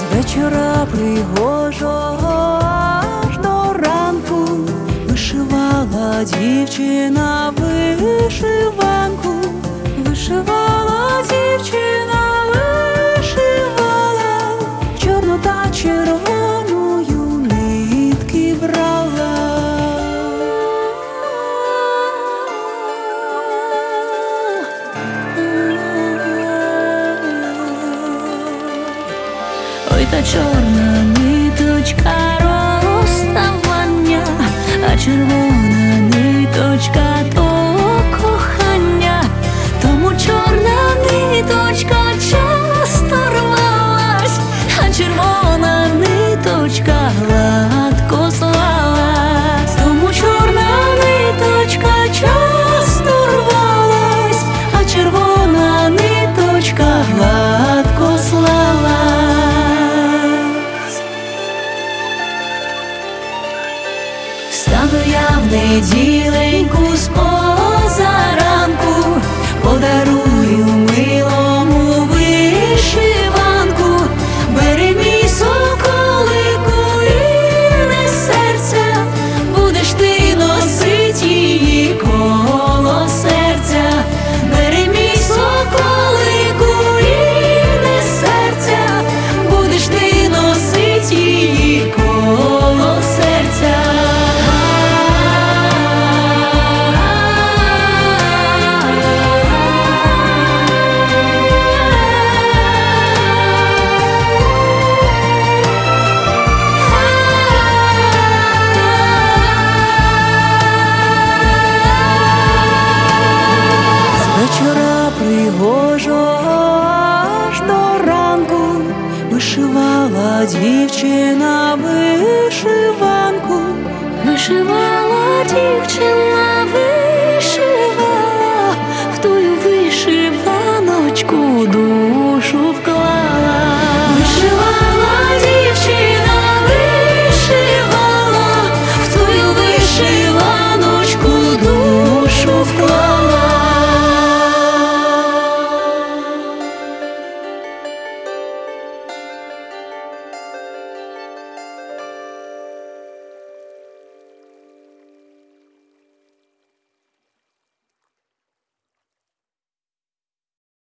вечора пригожого аж до ранку вишивала дівчина вишиванку, вишивала дівчина, вишивала, чорну та червоною нитки брала. Ой, та чорна ниточка розставання, а червона ниточка то кохання. Тому чорна ниточка часто рвалась, а червона ниточка гладко слалась. Тому чорна ниточка часто рвалась, а червона ниточка гладко слалась. Встану я в неділеньку спозаранку, подарую милому вишиванку. Бери, мій соколику, вільне серця, будеш ти носить її коло серця. Бери, мій соколику, вільне серця, будеш ти носить її коло серця. Вечора пригожого аж до ранку вишивала дівчина вишиванку, вишивала дівчина.